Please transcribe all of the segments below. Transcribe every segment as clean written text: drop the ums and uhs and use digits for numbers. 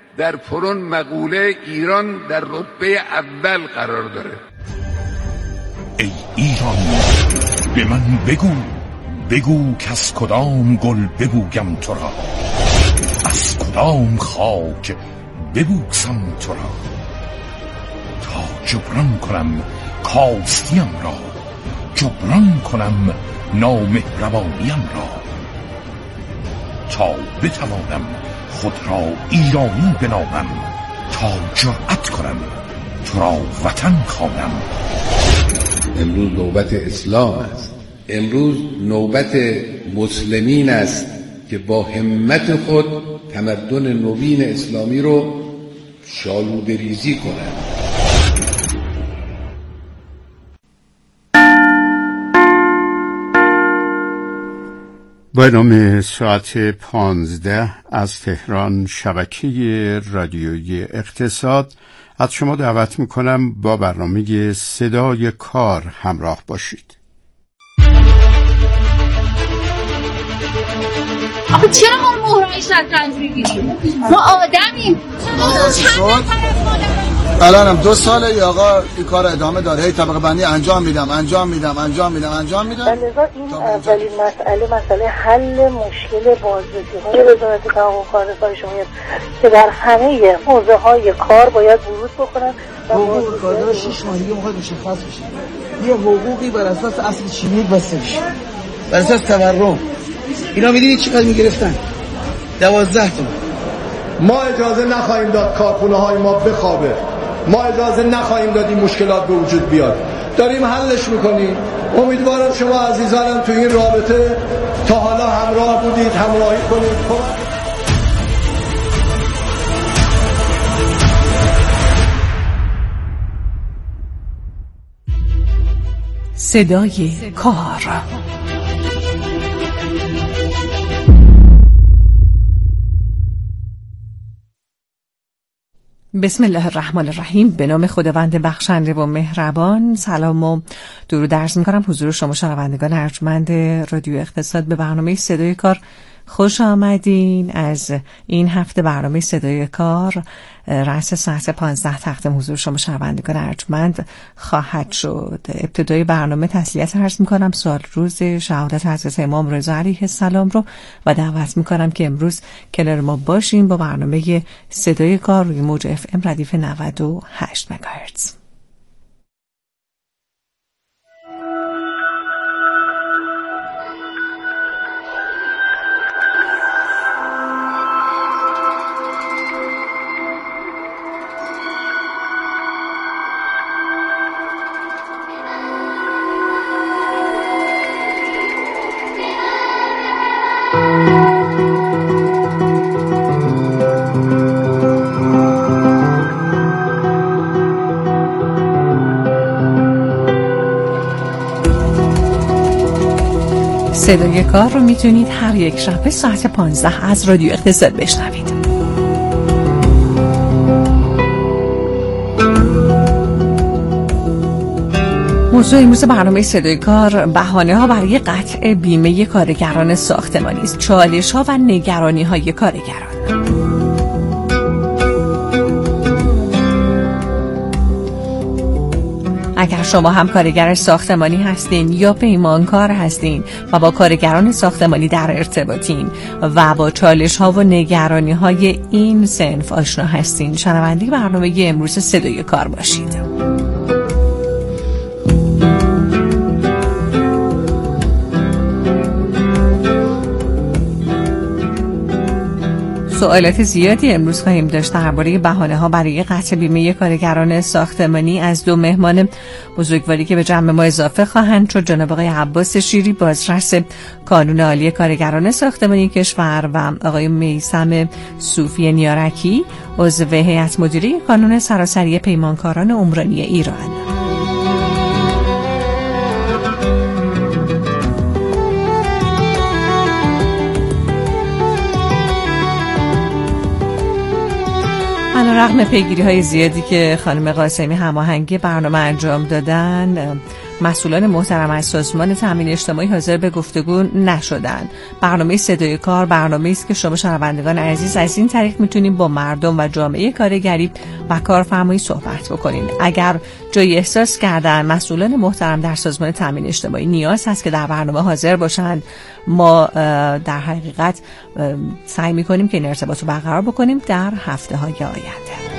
در پرون مقوله ایران در رتبه اول قرار داره. ای ایران به من بگو که از کدام گل ببویم تو را، از کدام خاک ببوسم تو را، تا جبران کنم کاستیم را، جبران کنم نامهربانیم را، تا بتوانم خود را ایرانی بنامم، تا جرأت کنم تو را وطن خوانم. امروز نوبت اسلام است، امروز نوبت مسلمین است که با همت خود تمدن نوین اسلامی رو شالوده ریزی کنند. با نام ساعت 15 از تهران شبکه رادیویی اقتصاد از شما دعوت میکنم با برنامه صدای کار همراه باشید. آخه چرا ما مهرهای شطرنج میگیریم؟ ما آدمیم. الانم 2 ساله یا آقا این کار ادامه داره، هی طبقه بندی انجام میدم. لذا این اولین مسئله حل مشکل بازرسی‌های وزارت تحقیق کار شماست که در همه حوزه‌های کار باید ورود بکنن و حقوق کارگر 6 ماه دیگه میخواد مشخص بشه. یه حقوقی بر اساس اصل چینی بسته بشه، بر اساس تورم. اینا میدونید چقدر میگرفتن؟ 12 تومن. ما اجازه نخواهیم داد کارخونه‌های ما بخوابه، ما اجازه نخواهیم داد این مشکلات به وجود بیاد. داریم حلش میکنیم. امیدوارم شما عزیزانم تو این رابطه تا حالا همراه بودید، همراهی کنید. صدای کار. بسم الله الرحمن الرحیم. به نام خداوند بخشنده و مهربان. سلام و درود عرض می‌کنم حضور شما شنوندگان ارجمند رادیو اقتصاد به برنامه صدای کار. خوش آمدین. از این هفته برنامه صدای کار رأس ساعت 15 تقدیم حضور شما شنوندگان ارجمند خواهد شد. ابتدای برنامه تسلیت عرض می‌کنم سال روز شهادت حضرت امام رضا علیه السلام رو و دعوت می‌کنم که امروز کنار ما باشیم با برنامه صدای کار روی موج FM ردیف 98 مگاهرتز. صدای کار رو میتونید هر یک شنبه ساعت 15 از رادیو اقتصاد بشنوید. موضوع امروز برنامه صدای کار بهانه‌ها برای قطع بیمه کارگران ساختمانی است. چالش‌ها و نگرانی‌های کارگران. اگر شما هم کارگر ساختمانی هستین یا پیمانکار هستین و با کارگران ساختمانی در ارتباطین و با چالش‌ها و نگرانی‌های این صنف آشنا هستین، شنونده برنامه امروز صدای کار باشید. سوالات زیادی امروز خواهیم داشت درباره بهانه‌ها برای قطع بیمه کارگران ساختمانی از 2 مهمان بزرگواری که به جمع ما اضافه خواهند شد، جناب آقای عباس شیری بازرس کانون عالی کارگران ساختمانی کشور و آقای میثم صوفی نیارکی عضو هیئت مدیره کانون سراسری پیمانکاران عمرانی ایران. رغم پیگیری‌های زیادی که خانم قاسمی هماهنگی برنامه انجام دادن، مسئولان محترم از سازمان تامین اجتماعی حاضر به گفتگو نشدند. برنامه صدای کار برنامه‌ای است که شما شنوندگان عزیز از این طریق میتونید با مردم و جامعه کارگری و کارفرمایی صحبت بکنین. اگر جایی احساس کردن مسئولان محترم در سازمان تامین اجتماعی نیاز هست که در برنامه حاضر باشند، ما در حقیقت سعی میکنیم که این ارتباط رو برقرار بکنیم در هفته‌های آینده.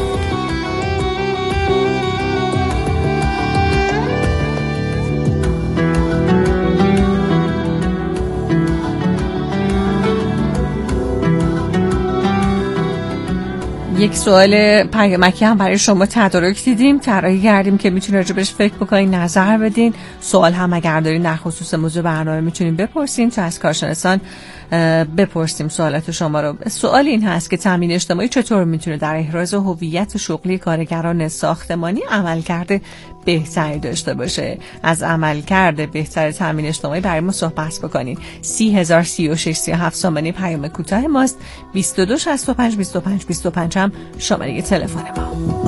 یک سوال پیامکی هم برای شما تدارک دیدیم، طراحی کردیم که میتونید راجبش فکر بکنین، نظر بدین. سوال هم اگر دارین در خصوص موضوع برنامه میتونین بپرسین تا از کارشناسان بپرسیم سوالات شما رو. سوال این هست که تامین اجتماعی چطور میتونه در احراز هویت شغلی کارگران ساختمانی عملکرد بهتری داشته باشه؟ از عملکرد بهتر تامین اجتماعی برای ما صحبت بکنین. 303637 پیام کوتاه ماست. 22652525 هم شماره تلفن ما.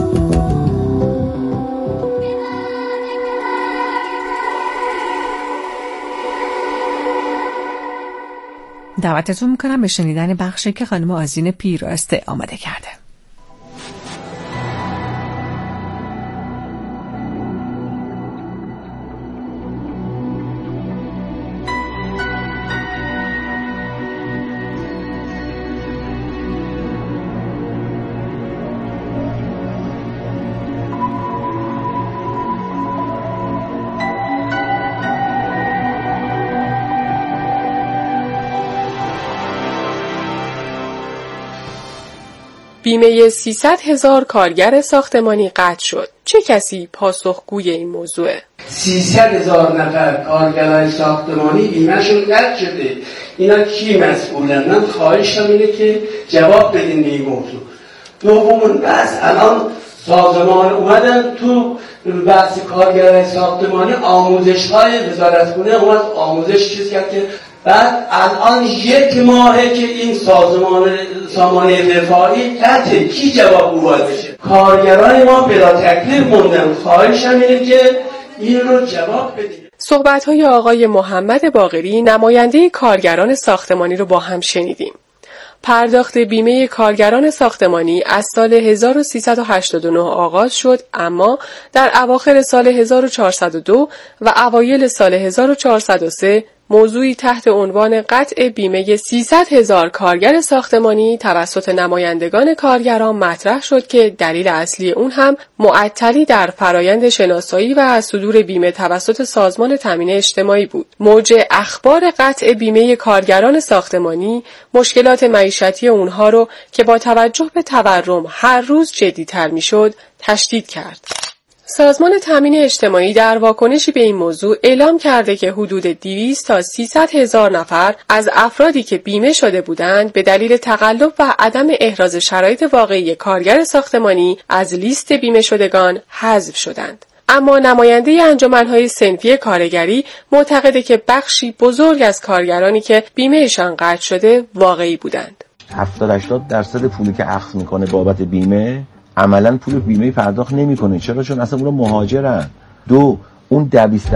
دعوتتون میکنم به شنیدن بخشی که خانم آذین پیراسته آماده کرده. بیمه 300,000 کارگر ساختمانی قطع شد. چه کسی پاسخگوی این موضوعه؟ 300,000 نفر کارگرای ساختمانی بیمه‌شون قطع شده. اینا کی مسئولن؟ من خواهشم اینه که جواب بدین به این موضوع. دومون بس الان سازمان اومدن تو بحث کارگرای ساختمانی آموزش‌های وزارتخونه اومد آموزش چیز کرد که بعد الان 1 ماهه که این سامانه دفاعی قطعه. کی جواب او باید بشه؟ کارگرای ما بلا تکلیف موندن. خواهشم اینه که این رو جواب بدید. صحبت‌های آقای محمد باقری نماینده کارگران ساختمانی رو با هم شنیدیم. پرداخت بیمه کارگران ساختمانی از سال 1389 آغاز شد، اما در اواخر سال 1402 و اوایل سال 1403 موضوعی تحت عنوان قطع بیمه 300,000 کارگر ساختمانی توسط نمایندگان کارگران مطرح شد که دلیل اصلی اون هم معطلی در فرایند شناسایی و صدور بیمه توسط سازمان تامین اجتماعی بود. موج اخبار قطع بیمه کارگران ساختمانی مشکلات معیشتی اونها رو که با توجه به تورم هر روز جدی‌تر میشد تشدید کرد. سازمان تامین اجتماعی در واکنشی به این موضوع اعلام کرده که حدود 200 تا 300,000 نفر از افرادی که بیمه شده بودند به دلیل تقلب و عدم احراز شرایط واقعی کارگر ساختمانی از لیست بیمه شدگان حذف شدند. اما نماینده انجمن‌های صنفی کارگری معتقده که بخشی بزرگ از کارگرانی که بیمهشان قطع شده واقعی بودند. 70-80% پولی که اخذ میکنه بابت بیمه عملاً پول بیمه پرداخت نمی‌کنه. چرا؟ چون اصلا اونا مهاجرن. اون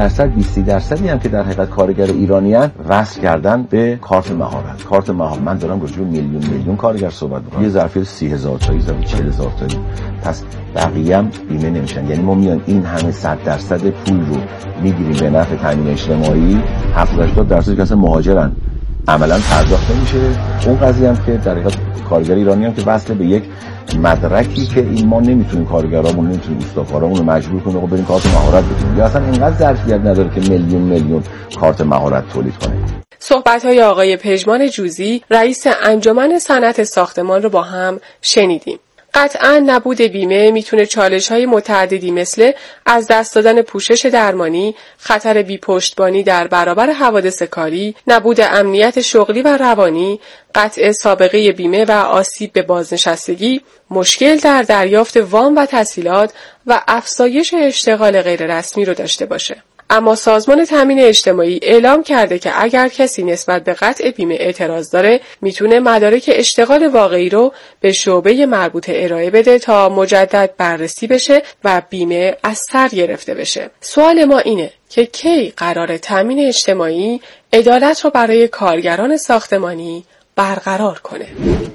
20% هم که در حقیقت کارگر ایرانیان وصل کردن به کارت مهارت. کارت مهارت من دارم راجع به میلیون کارگر صحبت می‌کنم. یه ظرفیت 30,000 تایی، 40,000 تایی. پس بقیه هم بیمه نمیشن. یعنی ما میان این همه 100% پول رو میگیریم به نفع تامین اجتماعی، 70-80% که اصلا مهاجرن. عملاً پرداخت نمیشه. اون قضیه هم که در حقیقت کارگر ایرانی هم که وصل به یک مدرکی که این ما نمیتونیم کارگرامون نمیتونیم استاکارامون رو مجبور کنیم آقا بریم کارت مهارت بگیریم، یا اصلا اینقدر ظرفیت نداره که میلیون کارت مهارت تولید کنه. صحبت‌های آقای پژمان جوزی رئیس انجمن صنعت ساختمان رو با هم شنیدیم. قطعاً نبود بیمه میتونه چالش‌های متعددی مثل از دست دادن پوشش درمانی، خطر بی‌پشتبانی در برابر حوادث کاری، نبود امنیت شغلی و روانی، قطع سابقه بیمه و آسیب به بازنشستگی، مشکل در دریافت وام و تسهیلات و افزایش اشتغال غیررسمی رو داشته باشه. اما سازمان تامین اجتماعی اعلام کرده که اگر کسی نسبت به قطع بیمه اعتراض داره میتونه مدارک اشتغال واقعی رو به شعبه مربوطه ارائه بده تا مجدد بررسی بشه و بیمه از سر گرفته بشه. سوال ما اینه که کی قرار تامین اجتماعی عدالت رو برای کارگران ساختمانی برقرار کنه؟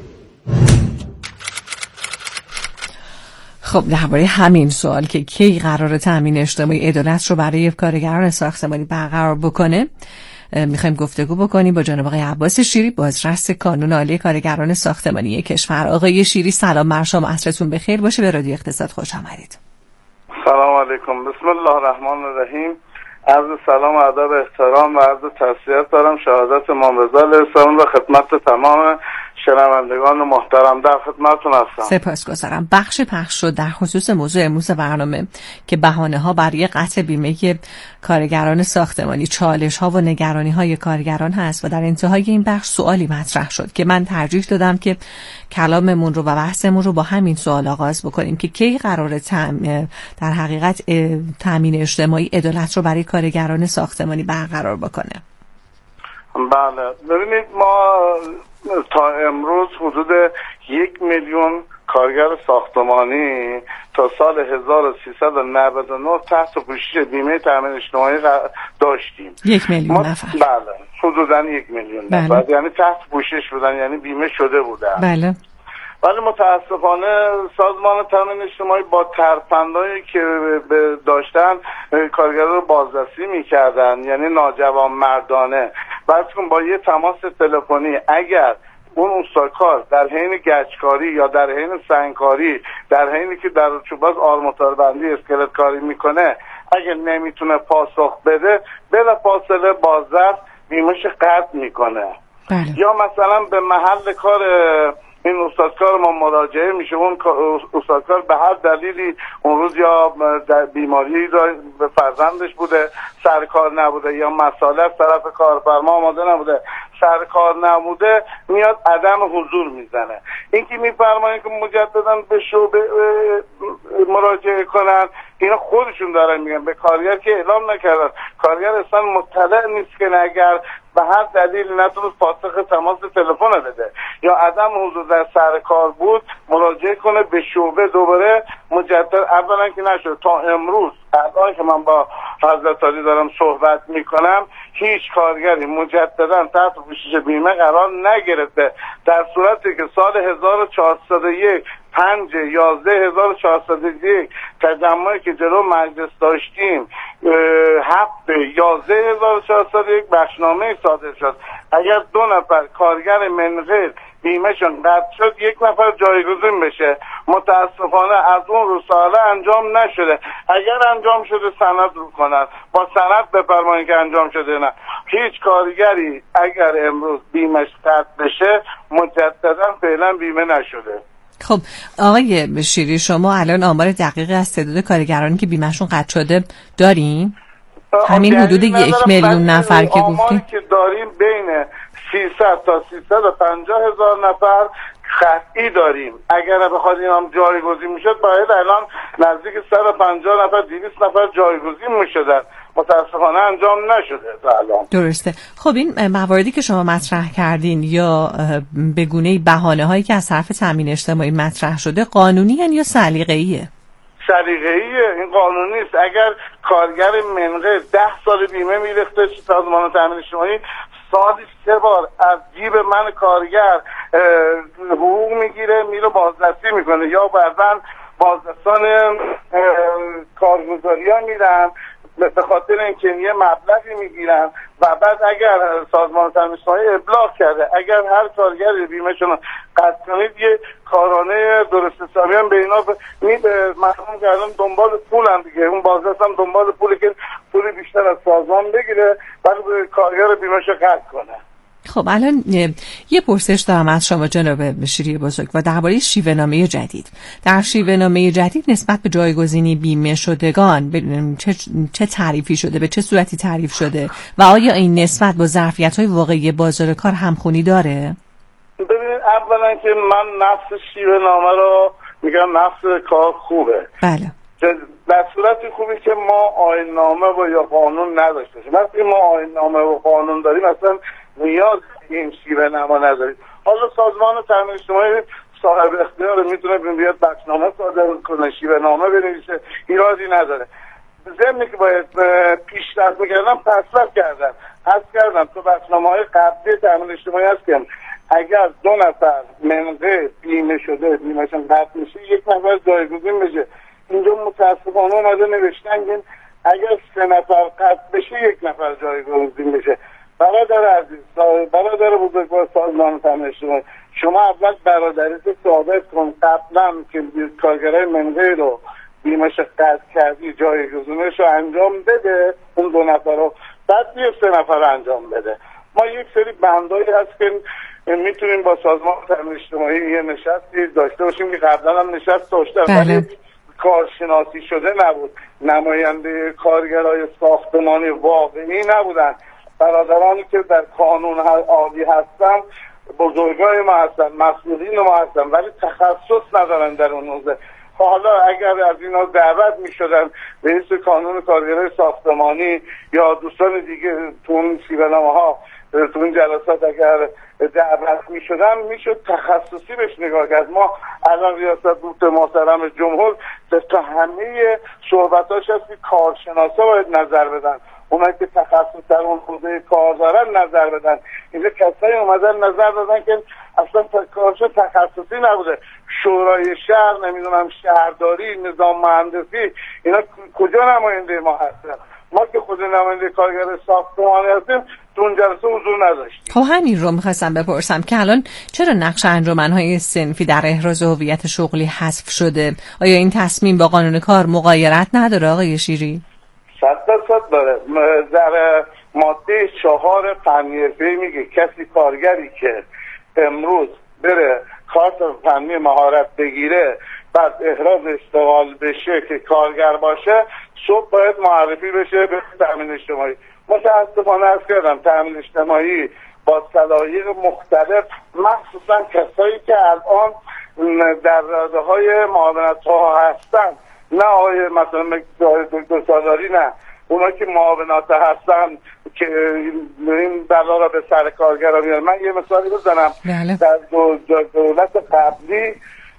خب درباره همین سوال که کی قرار تامین اجتماعی عدالت رو برای کارگران ساختمانی برقرار بکنه میخوایم گفتگو بکنیم با جناب آقای عباس شیری، بازرس کانون عالی کارگران ساختمانی کشور. آقای شیری سلام بر شما، عصرتون بخیر باشه، به رادیو اقتصاد خوش آمدید. سلام علیکم، بسم الله الرحمن الرحیم. عرض سلام و ادب احترام و عرض تسلیت دارم شهادت امام رضا علیه السلام و خدمت تمام شنوندگان محترم. در خدمتتون هستم. سپاسگزارم. بخش پخش شد در خصوص موضوع امروز برنامه که بهانه‌ها برای قطع بیمه کارگران ساختمانی، چالش‌ها و نگرانی‌های کارگران هست و در انتهای این بخش سوالی مطرح شد که من ترجیح دادم که کلاممون رو و بحثمون رو با همین سوال آغاز بکنیم که کی قراره در حقیقت تامین اجتماعی عدالت رو برای کارگران ساختمانی برقرار بکنه. بله، ببینید ما تا امروز حدود 1 میلیون کارگر ساختمانی تا سال 1399 تحت پوشش بیمه تامین اجتماعی داشتیم. 1 میلیون نفر. بله، حدوداً 1 میلیون نفر، یعنی تحت پوشش بودن، یعنی بیمه شده بودن. بله. ولی متاسفانه سازمان تامین اجتماعی با ترفندایی که داشتن کارگران رو بازرسی میکردن، یعنی ناجوانمردانه. بعد با یه تماس تلفنی اگر اون استادکار در حین گچکاری یا در حین سنگکاری، در حینی که در چوباز آرماتور بندی اسکلت کاری میکنه، اگر نمیتونه پاسخ بده بلافاصله بازرس بیمه‌اش قطع میکنه. یا مثلا به محل کار این استادکار ما مراجعه میشه، اون استادکار به هر دلیلی اون روز یا در بیماری به فرزندش بوده سرکار نبوده یا مسئله از طرف کارفرما آماده نبوده سرکار نبوده، میاد عدم حضور میزنه. این که میفرمایند که مجددا به شعبه مراجعه کنن، اینا خودشون دارن میگن، به کارگر که اعلام نکردن. کارگر اصلا مطلع نیست که اگر به هر دلیل نتونست پاسخ تماس تلفن بده یا عدم حضور در سر کار بود مراجعه کنه به شعبه دوباره مجدد. اولا که نشد تا امروز الان که من با حضرت علی دارم صحبت میکنم هیچ کارگری مجددا تحت پوشش بیمه قرار نگرفته، در صورتی که سال 1401 5/11/1401 تجمعی که جلو مجلس داشتیم 7/11/1401 بخشنامه صادر شد. اگر 2 نفر کارگر منقل بیمهشون قطع شد 1 نفر جایگزین بشه. متاسفانه از اون رو ساله انجام نشده. اگر انجام شده سند رو کنن، با سند بفرمایید که انجام شده. نه، هیچ کارگری اگر امروز بیمهش قطع بشه مجددا فعلا بیمه نشده. خب آقای شیری، شما الان آمار دقیقی از تعداد کارگرانی که بیمهشون قطع شده دارین؟ همین حدود 1 میلیون نفر که گفتیم؟ آماری که داریم بین 300 تا 350 هزار نفر قطعی داریم. اگر بخواد این هم جایگزین میشد باید الان نزدیک 150 نفر 200 نفر جایگزین میشدن. متاسفانه انجام نشده تا الان. درسته. خب این مواردی که شما مطرح کردین یا به گونه‌ای بهانه‌هایی که از طرف تامین اجتماعی مطرح شده قانونی هن یا سلیقه‌ایه؟ سلیقه‌ایه، این قانونی است. اگر کارگر منقل 10 سال بیمه میرفته سازمان تامین اجتماعی سالی 3 بار از جیب من کارگر حقوق میگیره، میره بازرسی میکنه یا بعضا بازرسان کارگزاری ها میرن به خاطر اینکه یه مبلغی میگیرن و بعد اگر سازمان تامین اجتماعی ابلاغ کرده اگر هر کارگری بیمه‌شون قطع کنید یه کارانه درست حسابی هم به اینا مردم کردن دنبال پولن دیگه. اون بازرس هم دنبال پولی که پولی بیشتر از سازمان بگیره بعد کارگر بیمه‌شو قطع کنه. خب الان یه پرسش دارم از شما جناب شیری بزرگ و درباره شیوه‌نامه جدید. در شیوه‌نامه جدید نسبت به جایگزینی بیمه شدگان چه تعریفی شده، به چه صورتی تعریف شده و آیا این نسبت با ظرفیت‌های واقعی بازار کار همخوانی داره؟ ببینید اولا که من نفس شیوه‌نامه رو میگم نفس کار خوبه. بله. در صورت خوبی که ما آیین‌نامه و یا قانون نداشته باشیم. وقتی ما آیین‌نامه و قانون داریم اصلا نیاز این شیوه نما نداریم. حالا سازمان تامین اجتماعی صاحب اختیار میتونه بیاد بخشنامه صادر کنه، شیوه نامه بنویسه، ایرادی نداره. ضمنی که باید پیشرفت می‌کردن پیشرفت کردن. کردم تو بخشنامه‌های قبلی تامین اجتماعی هست که اگر 2 نفر منقه بیمه شده بیمهشون قطع میشه 1 نفر جایگزین بشه. اینجا متاسفانه اومده نوشتن که اگر 3 نفر قطع بشه 1 نفر جایگزین بشه. برادر عزیز، برادر بزرگوار سازمان تامین اجتماعی، شما اول برادریت ثابت کن قبلا که کارگرای منقه رو بیمهش قطع کردی جایگزینش رو انجام بده اون 2 نفر رو، بعد 3 نفر انجام بده. ما یک سری بندایی هست که میتونیم با سازمان تامین اجتماعی یه نشستی داشته باشیم که قبلا هم نشست داشته ولی کارشناسی شده نبود. نماینده کارگرای ساختمانی واقعی نبودن. برادرانی که در قانون عالی هستن بزرگای ما هستن، مسئولین ما هستن، ولی تخصص ندارن در اون حوزه. حالا اگر از اینا دعوت میشدن رئیس کانون کارگرای ساختمانی یا دوستان دیگه تو اون شیوه‌نامه‌ها تو این جلسات اگر دعوت میشدن میشد تخصصی بهش نگاه کرد. ما الان ریاست محترم جمهور تا همه صحبتاش هست که کارشناسا باید نظر بدن، اونایی که تخصص در اون حوزه کار دارن نظر بدن. اینجا کسایی اومدن نظر دادن که اصلا کارش تخصصی نبوده. شورای شهر، نمیدونم شهرداری، نظام مهندسی، اینا کجا نماینده ما هستن؟ ما که خود نماینده کارگر ساختمانی هستیم تو اون جلسه حضور نداشتیم. خب همین رو میخواستم بپرسم که الان چرا نقش انجمن‌های صنفی در احراز هویت شغلی حذف شده؟ آیا این تصمیم با قانون کار مغایرت نداره آقای شیری؟ 100% داره. در ماده 4 فنی حرفه‌ای میگه کسی کارگری که امروز بره کارت فنی مهارت بگیره بعد احراز اشتغال بشه که کارگر باشه صبح باید معرفی بشه به تامین اجتماعی. متاسفانه عرض کردم تامین اجتماعی با صلاحیت مختلف مخصوصا کسایی که الان در راده‌های معاونت ها هستن، نه آقای مثلا دکتر سالاری، نه اونا که معاونات هستن که این بلا را به سر کارگران میارن. من یه مثالی بزنم. در دولت قبلی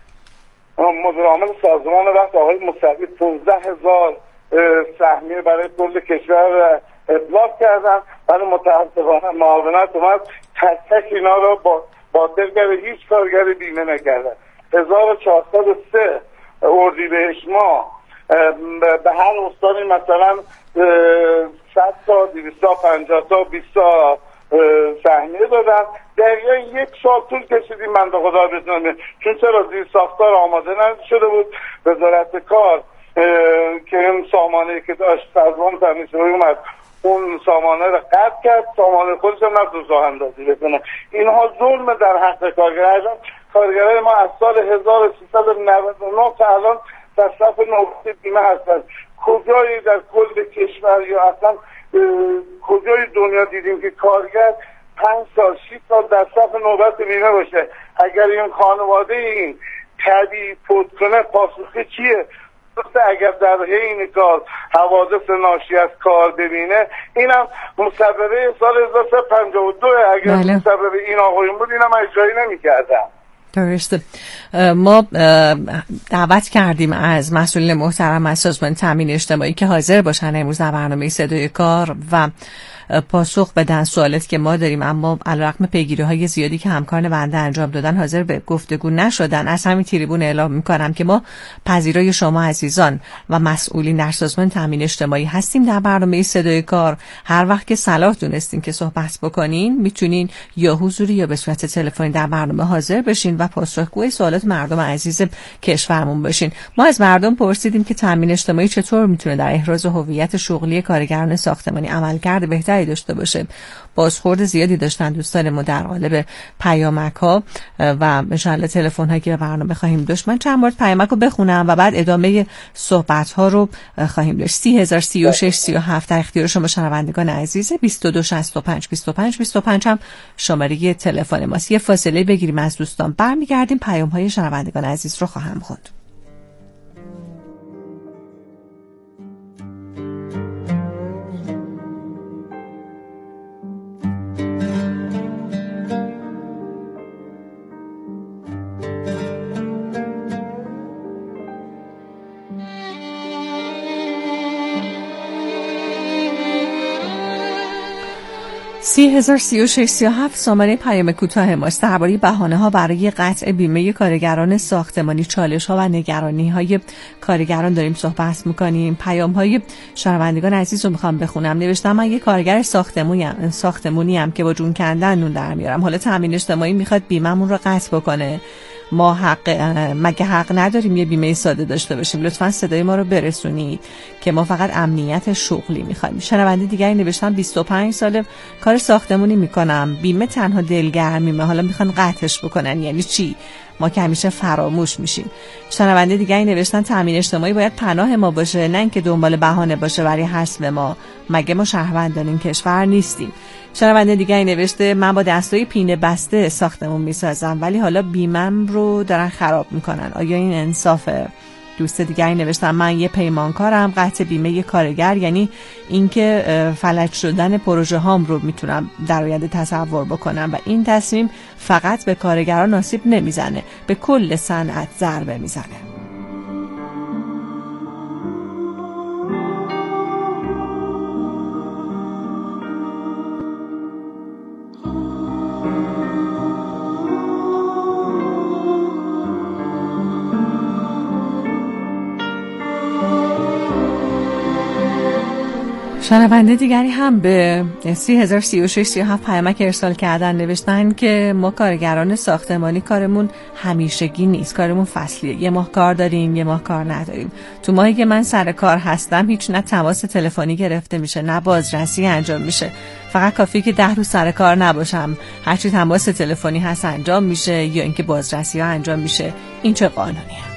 مدیر عامل سازمان وقت آقای موسوی 15,000 سهمیه برای کل کشور ابلاغ کردن، ولی متاسفانه معاونت اومد تک تک اینا رو باطل کرده، هیچ کارگری بیمه نکردن. 1403 اردیبهشت ما به هر استانی مثلا 100 تا 250 تا 20 تا سهمیه دادن. دقیقا 1 سال طول کشیدیم بنده خدا بتونم، چون چرا زیر ساختار آماده نشده بود. وزارت کار که این سامانه که داشت سازمان تامین اجتماعی اومد اون سامانه رو قطع کرد، سامانه خودش هم نتونست راه اندازی بکنه. اینها ظلم در حق کارگران. کارگرای ما از سال 1399 تا الان در صف نوبت بیمه هستن. کجایی در کل کشور یا اصلا کجای دنیا دیدیم که کارگر 5 سال 6 سال در صف نوبت بیمه باشه؟ اگر این خانواده این طبیعی فوت کنه پاسخی چیه؟ اگر در حین کار حوادث ناشی از کار ببینه، اینم مسببه سال 1352 اگر مسببه این آقایون بود اینم اجرایی نمی‌کردم. درسته. ما دعوت کردیم از مسئولین محترم از سازمان تامین اجتماعی که حاضر باشن امروز در برنامه صدای کار و پاسخ بدن سوالاتی که ما داریم، اما علیرغم پیگیری‌های زیادی که همکاران بنده انجام دادن حاضر به گفتگو نشدن. از همین تریبون اعلام می‌کنم که ما پذیرای شما عزیزان و مسئولین در سازمان تامین اجتماعی هستیم. در برنامه صدای کار هر وقت که صلاح دونستین که صحبت بکنین میتونین یا حضوری یا به صورت تلفنی در برنامه حاضر بشین و پاسخگوی سوالات مردم عزیز کشورمون بشین. ما از مردم پرسیدیم که تامین اجتماعی چطور میتونه در احراز هویت شغلی کارگران ساختمانی عملکرد بهتری داشته باشه. بازخورد زیادی داشتن دوستان ما در قالب پیامک‌ها و ان شاءالله تلفن‌هایی که به برنامه خواهیم داشت. من چند بار پیامک رو بخونم و بعد ادامه صحبت‌ها رو خواهیم داشت. 30,036 37 در اختیار شما شنوندگان عزیز. 22 65 25 25 هم شماره تلفن ماست. یه فاصله بگیریم از دوستان، برمیگردیم پیام‌های شنوندگان عزیز رو خواهم خوند. 303637 سامانه پیام کوتاه ماست. درباره بهانه‌ها برای قطع بیمه کارگران ساختمانی، چالش‌ها و نگرانی‌های کارگران داریم صحبت می‌کنیم. پیام‌های شنوندگان عزیز رو می‌خوام بخونم. نوشتم من یک کارگر ساختمونیم که با جون کندن نون در میارم. حالا تامین اجتماعی می‌خواد بیمه‌مون رو قطع بکنه. ما مگه حق نداریم یه بیمه ساده داشته باشیم؟ لطفاً صدای ما رو برسونید که ما فقط امنیت شغلی می‌خوایم. شنونده دیگری نوشتن 25 سال کار ساختمونی میکنم، بیمه تنها دلگرمیمه، حالا میخوان قطعش بکنن. یعنی چی؟ ما که همیشه فراموش میشیم. شنونده دیگری نوشتن تامین اجتماعی باید پناه ما باشه، نه اینکه دنبال بهانه باشه برای حذف ما. مگه ما شهروندان این کشور نیستیم؟ شنونده دیگری نوشته من با دستای پینه بسته ساختمون میسازم ولی حالا بیمم رو دارن خراب میکنن. آیا این انصافه؟ دوست دیگری نوشتم من یه پیمانکارم، قطع بیمه کارگر یعنی اینکه فلج شدن پروژه هام رو میتونم در آینده تصور بکنم و این تصمیم فقط به کارگران آسیب نمیزنه، به کل صنعت ضربه میزنه. شنونده دیگری هم به 303637 پیامک ارسال کردن، نوشتن که ما کارگران ساختمانی کارمون همیشگی نیست، کارمون فصلیه. یه ماه کار داریم، یه ماه کار نداریم. تو ماهی که من سر کار هستم هیچ نه تماس تلفنی گرفته میشه نه بازرسی انجام میشه. فقط کافیه که 10 روز سر کار نباشم، هرچی تماس تلفنی هست انجام میشه یا اینکه بازرسی ها انجام میشه. این چه قانونیه؟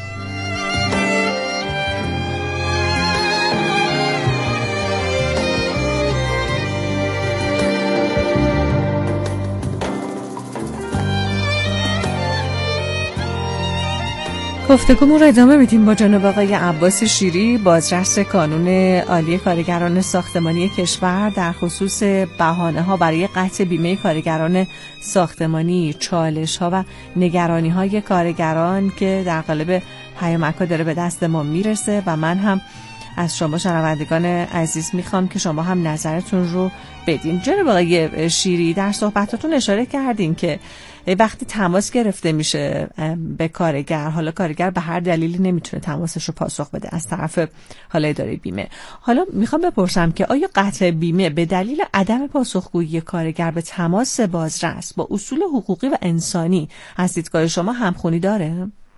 گفتگومون رو ادامه میدیم با جناب آقای عباس شیری، بازرس کانون عالی کارگران ساختمانی کشور در خصوص بهانه‌ها برای قطع بیمه کارگران ساختمانی، چالش‌ها و نگرانی‌های کارگران که در قالب پیامک‌ها داره به دست ما میرسه و من هم از شما شنوندگان عزیز میخوام که شما هم نظرتون رو بدین. جناب آقای شیری در صحبتاتون اشاره کردین که وقتی تماس گرفته میشه به کارگر، حالا کارگر به هر دلیلی نمیتونه تماسش رو پاسخ بده از طرف حالا اداره بیمه. حالا میخوام بپرسم که آیا قطع بیمه به دلیل عدم پاسخگویی کارگر به تماس بازرس با اصول حقوقی و انسانی از دیدگاه شما همخوانی داره؟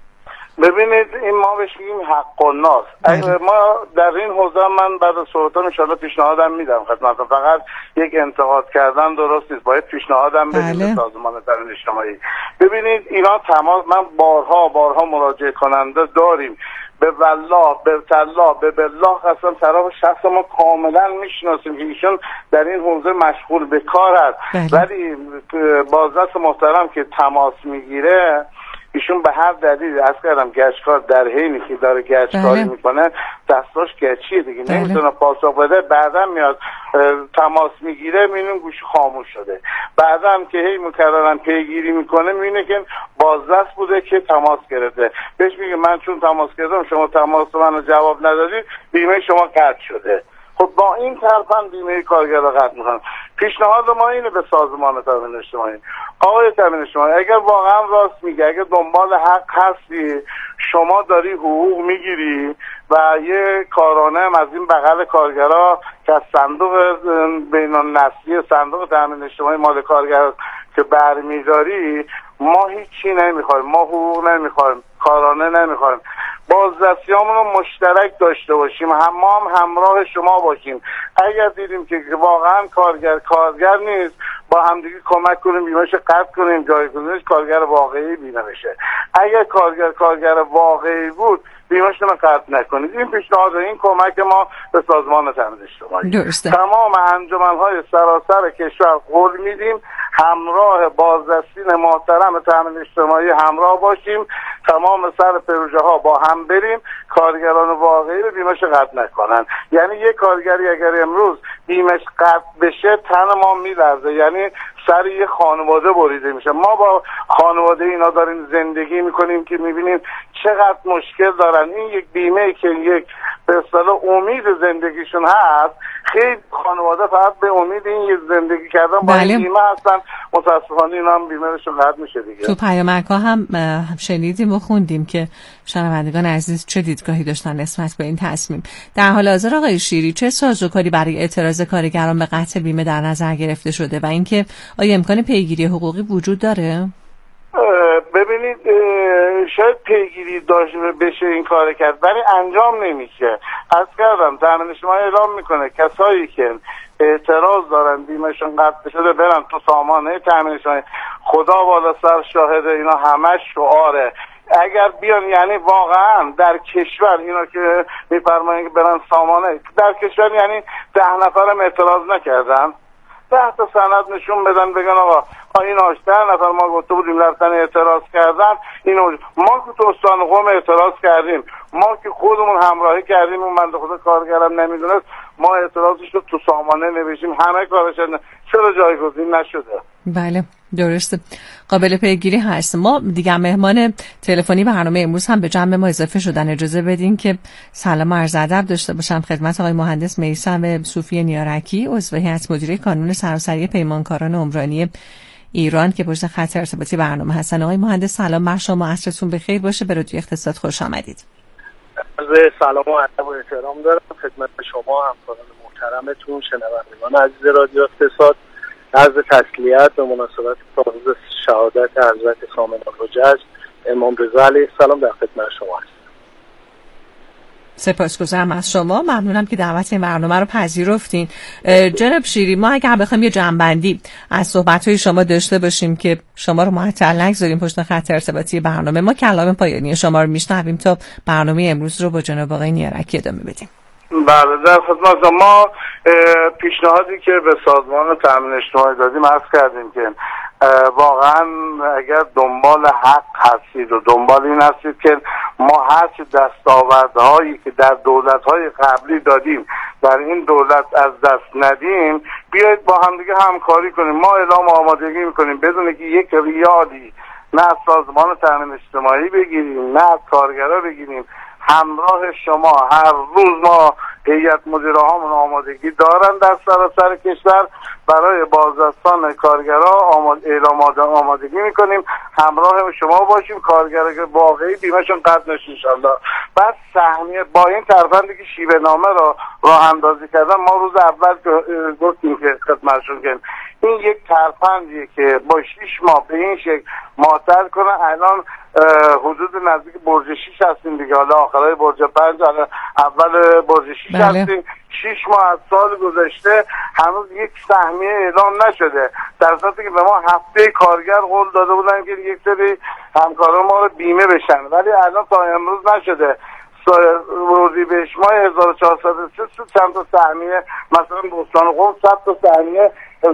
ببینید این ما بهش میگیم حق و ناس. ما در این حوزه من بعد از صحبتام ان شاءالله پیشنهادم میدم خدمتتون. فقط یک انتقاد کردن درست نیست، باید پیشنهادم بدیم به سازمان تامین اجتماعی. ببینید اینا تماس، من بارها مراجعه کننده داریم، به والله به تالله به بالله قسم طرف شخص ما کاملا میشناسیم که ایشون در این حوزه مشغول به کار است، ولی بازرس محترم که تماس میگیره ایشون به هر دلیل از کردم گشتکار در حینی که داره گشتکاری میکنه دستاش گچیه دیگه نمیتونه پاسخ بده. بعدم میاد تماس میگیره میبینیم گوش خاموش شده. بعدم که هی مکررن پیگیری میکنه میبینه که بازرس بوده که تماس گرفته، بهش میگه من چون تماس کردم شما تماس منو جواب ندادید بیمه شما قطع شده. خب با این طرفم بیمه کارگر رو قطع میکنم. پیشنهاد ما اینه به سازمان تامین اجتماعی، آقای تامین اجتماعی اگر واقعا راست میگه، اگر دنبال حق هستی، شما داری حقوق میگیری و یه کارانه هم از این بغل کارگرها که از صندوق بین النسلی صندوق تامین اجتماعی مال کارگر که برمیداری، ما هیچی نمیخوایم، ما حقوق نمیخوایم، کارانه نمیخوایم، بازرسیامون رو مشترک داشته باشیم، ما هم همراه شما باشیم. اگر دیدیم که واقعا کارگر نیست، با همدیگه کمک کنیم بیمه‌اش قطع کنیم، جایگزینش کارگر واقعی بیمه بشه. اگر کارگر واقعی بود بیمه‌اش رو قطع نکنید. این پیشنهاد، این کمک ما به سازمان تامین اجتماعی. تمام انجمن‌های سراسر کشور قول میدیم همراه بازرسین محترم تامین اجتماعی همراه باشیم، تمام سر پروژه ها با هم بریم، کارگران واقعی رو بیمه‌اش قطع نکنن. یعنی یک کارگری اگر امروز بیمه‌اش قطع بشه تن ما میلرزه، یعنی سر یه خانواده بریده میشه. ما با خانواده اینا داریم زندگی میکنیم که میبینیم چقدر مشکل دارن. این یک بیمه که یک به اصطلاح امید زندگیشون هست، خیلی خانواده فقط به امید این زندگی کردن با این بیمه هستن. متاسفانه اینا هم بیمهشون قطع میشه دیگه. تو پیامک‌ها هم شنیدیم و خوندیم که شنوندگان عزیز چه دیدگاهی داشتن نسبت به این تصمیم. در حال حاضر آقای شیری چه سازوکاری برای اعتراض کارگران به قطع بیمه در نظر گرفته شده و اینکه آیا امکان پیگیری حقوقی وجود داره؟ ببینید شاید پیگیری داشته بشه این کار کرد ولی انجام نمیشه. از کردم تامین اجتماعی اعلام میکنه کسایی که اعتراض دارن بیمهشون قطع شده برن تو سامانه تامین اجتماعی. خدا بالا سر شاهده اینا همش شعاره. اگر بیان یعنی واقعا در کشور اینا که میفرمایند که برن سامانه در کشور یعنی 10 نفرم اعتراض نکردن 10 تا سند نشون بدن بگن آقا این 10 نفر ما گفته بودیم رفتن اعتراض کردن اینو ما که تو استان قم اعتراض کردیم ما که خودمون همراهی کردیم اون بنده خدا کارگرم نمیدونست ما اعتراضش رو تو سامانه نوشتیم همه کارش چرا جایگزین نشده. بله درسته قابل پیگیری هست. ما دیگه مهمان تلفنی برنامه امروز هم به جمع ما اضافه شدن. اجازه بدین که سلام و عرض ادب داشته باشم خدمت آقای مهندس میثم صوفی نیارکی عضو هیئت مدیره کانون سراسری پیمانکاران عمرانی ایران که پشت خط ارتباطی برنامه هستن. آقای مهندس سلام بر شما، عصرتون بخیر باشه. به رادیو اقتصاد خوش آمدید. سلام و ادب و احترام دارم خدمت شما همکاران محترمتون شنوندگان عزیز رادیو اقتصاد. عرض تسلیت به مناسبت روز شهادت حضرت کامل الحجج امام رضا علیه السلام در خدمت شما هستم. سپاسگزارم از شما، ممنونم که دعوت این برنامه رو پذیرفتین. جناب شیری ما اگر بخوایم یه جمع‌بندی از صحبت‌های شما داشته باشیم که شما رو معطل نگذاریم پشت خط ارتباطی برنامه، ما کلام پایانی شما رو میشنویم تا برنامه امروز رو با جناب آقای نیارکی ادامه بدیم. بله در خدمت ما پیشنهادی که به سازمان تامین اجتماعی دادیم عرض کردیم که واقعا اگر دنبال حق هستید و دنبال این هستید که ما هرچی دستاوردهایی که در دولت‌های قبلی دادیم در این دولت از دست ندیم بیایید با هم دیگه همکاری کنیم. ما اعلام آمادگی میکنیم بدون که یک ریالی نه از سازمان تامین اجتماعی بگیریم نه از کارگرا بگیریم. همراه شما هر روز ما هیئت مدیره هامون آمادگی دارن در سراسر کشور برای بازرسان کارگرا اعلام آمادگی میکنیم همراه شما باشیم. کارگرا که واقعی بیمهشون قطع نشه ان شاءالله. بعد سهمیه با این ترفندی که شیوه نامه را راه اندازی کردن ما روز اول گفتیم که خدمتشون که این یک ترفندیه که با 6 ماه به این شکل معطل کنه. الان حدود نزدیک برج 6 هستیم دیگه، حالا آخرای برج 5 حالا اول برج 6 هستیم. 6 ماه از سال گذشته هنوز یک سهمیه اعلام نشده در صورتی که به ما هفته کارگر قول داده بودن که یک سری همکاران ما رو بیمه بشن ولی الان تا امروز نشده. اردیبهشت ماه 1403 چند تا سهمیه مثلا به استان قم 100 تا سهمیه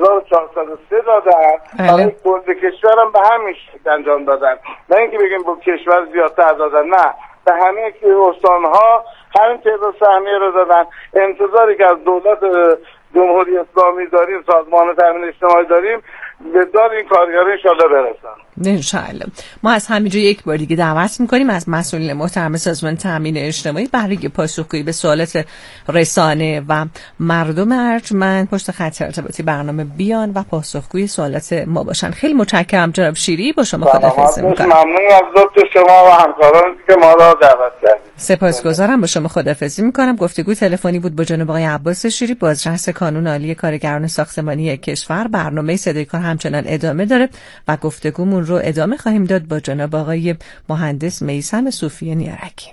1403 دادن برای کل کشور هم به همین شکل انجام دادن نه اینکه بگیم با کشور زیادتر دادن نه به همه استانها همین تعداد سهمیه رو دادن. انتظاری که از دولت جمهوری اسلامی داریم سازمان تامین اجتماعی داریم به داد این کارگران انشالله برسن انشالله. ما از همینجا یک بار دیگه دعوت میکنیم از مسئولین محترم سازمان تامین اجتماعی برای پاسخگویی به سوالات رسانه و مردم ارجمند پشت خط ارتباطی برنامه بیان و پاسخگوی سوالات ما باشن. خیلی متشکرم جناب شیری، با شما خداحافظی میکنم. ممنون از لطف شما و همکارانی که ما را دعوت کردید. سپاسگزارم، با شما خداحافظی میکنم. گفتگو تلفنی بود با جناب آقای عباس شیری بازرس کانون عالی کارگران ساختمانی کشور. برنامه صدای کار همچنان ادامه داره و گفتگومون رو ادامه خواهیم داد با جناب آقای مهندس میثم صوفی نیارکی.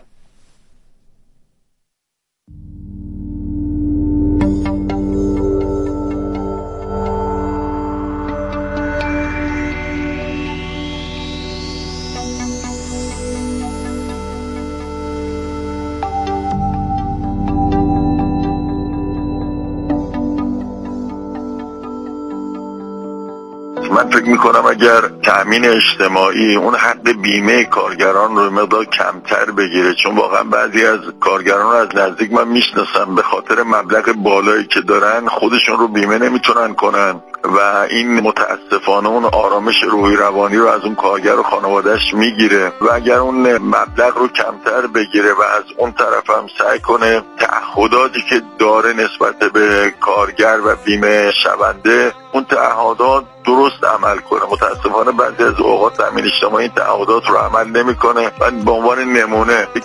من فکر میکنم اگر تأمین اجتماعی اون حق بیمه کارگران رو مقدار کمتر بگیره، چون واقعا بعضی از کارگران رو از نزدیک من میشناسم به خاطر مبلغ بالایی که دارن خودشون رو بیمه نمیتونن کنن و این متاسفانه اون آرامش روحی روانی رو از اون کارگر و خانوادهش میگیره و اگر اون مبلغ رو کمتر بگیره و از اون طرف هم سعی کنه تعهداتی که داره نسبت به کارگر و بیمه شونده اون تعهدات درست عمل کنه. متاسفانه بعضی از اوقات تامین اجتماعی این تعهدات رو عمل نمیکنه و به عنوان نمونه یک